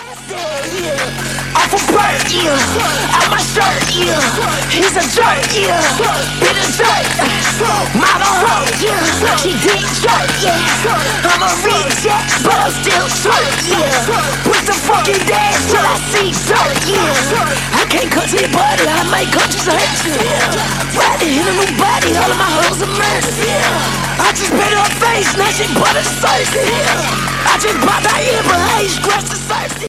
Off a bird, yeah. Out my shirt, yeah. He's a jerk, yeah. Been a jerk. Mama hoe, yeah. She did jerk, yeah. I'm a reject, but I'm still twerk, yeah. Push the fucking dance till I see dirt, yeah. I can't cut to your body, I might cut you to hurt you, yeah. Riding in a new body, all of my hoes are murder, yeah. I just painted her face, now she butter the surface, yeah. I just bought that ear, but I ain't scratched the surface.